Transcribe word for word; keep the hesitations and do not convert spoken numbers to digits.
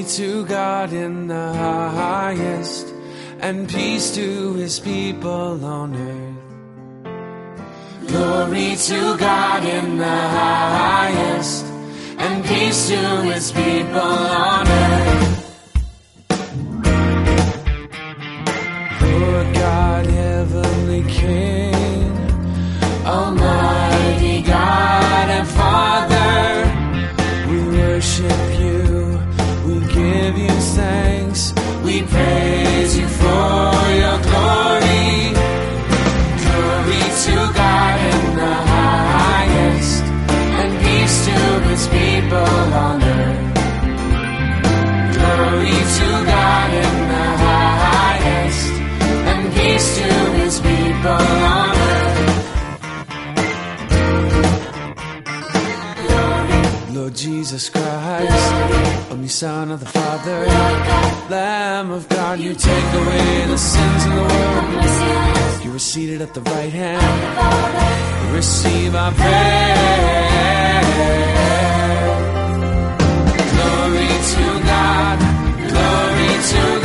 Glory to God in the highest, and peace to his people on earth. Glory to God in the highest, and peace to his people on earth. Lord God, heavenly King, Almighty God and Father, we worship you, we give you thanks, we praise you for your glory. Glory to God in the highest, and peace to his people on earth. Glory to God in the highest, and peace to his people on earth. Lord Jesus Christ, only Son of the Father, Lamb of God, you take away the sins of the world. You are seated at the right hand. Receive our prayer. Glory to God, glory to